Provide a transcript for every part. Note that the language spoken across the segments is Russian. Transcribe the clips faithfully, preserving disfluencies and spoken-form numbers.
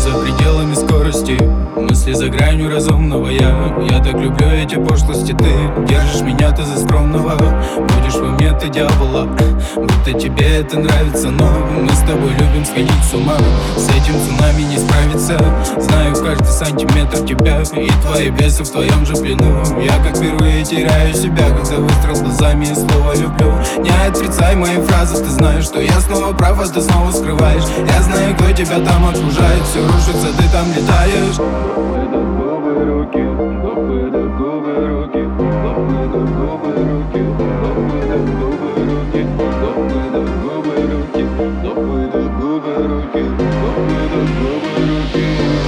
за пределами скорости, мысли за гранью разумного. Я, я так люблю эти пошлости. Ты держишь меня, ты за скромного. Будешь в уме, ты дьявола, будто тебе это нравится. Но мы с тобой любим сходить с ума, с этим цунами не справиться. Знаю каждый сантиметр тебя и твои бесы в твоем же плену. Я как впервые теряю себя, когда выстрел глазами и слово люблю. Не отрицай мои фразы, ты знаешь, что я снова прав, а ты снова скрываешь. Я знаю, кто тебя там окружает, все рушится, ты там летаешь. Губы, руки, губы, губы, руки, губы, губы, руки, губы, губы, руки, губы, губы, руки, губы, губы, руки, губы, губы, руки.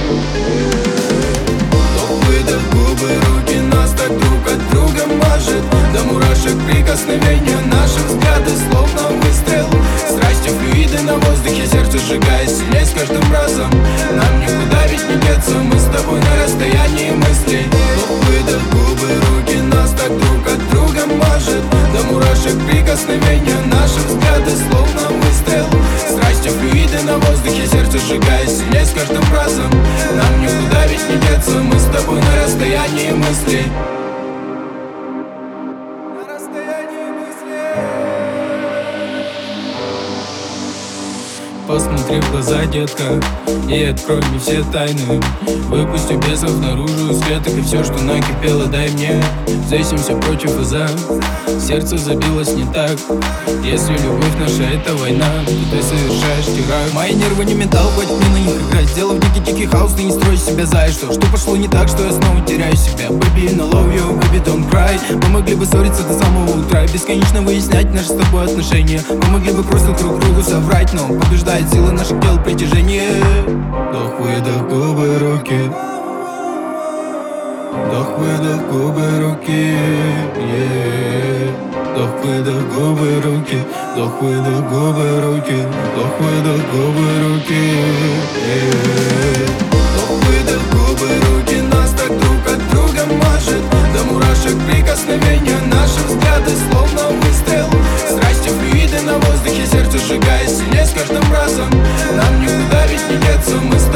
Губы, губы, руки, нас так друг от друга мажет. До мурашек прикосновения, наши взгляды словно выстрел. Страсти, флюиды на воздухе, сердце сжигая сильнее с каждым разом. Нам никуда ведь не деться, мы с тобой на расстоянии мыслей. Губы, да губы, руки, нас так друг от друга мажет. До мурашек прикосновения, наши взгляды словно выстрел. Страсти, флюиды на воздухе, сердце сжигая сильнее с каждым разом. Нам никуда ведь не деться, мы с тобой на расстоянии мыслей. Посмотри в глаза, детка, и открой мне все тайны. Выпусти бесов наружу, светок и все, что накипело, дай мне. Взвесимся против и за. Сердце забилось не так. Если любовь наша это война, то ты совершаешь теракт. Мои нервы не металл, хватит мне на них играть. Сделав дикий-тихий хаос, ты не строй себя за что? Что пошло не так, что я снова теряю себя? Baby, no love you, baby, don't cry. Мы могли бы ссориться до самого утра, бесконечно выяснять наши с тобой отношения. Мы могли бы просто друг другу соврать, но побеждает сила наших тел притяжение. Вдох, выдох, губы, руки. Вдох, выдох, губы, руки, yeah. Вдох, выдох, губы, руки. Вдох, выдох, губы, руки. Вдох, выдох, губы, руки, yeah. Вдох, выдох, губы, руки, нас так друг от друга мажет. До мурашек прикосновения, наши взгляды словно выстрел. Страсти, флюиды на воздухе, сердце сжигая сильнее с каждым разом. Нам никуда ведь не деться, мы с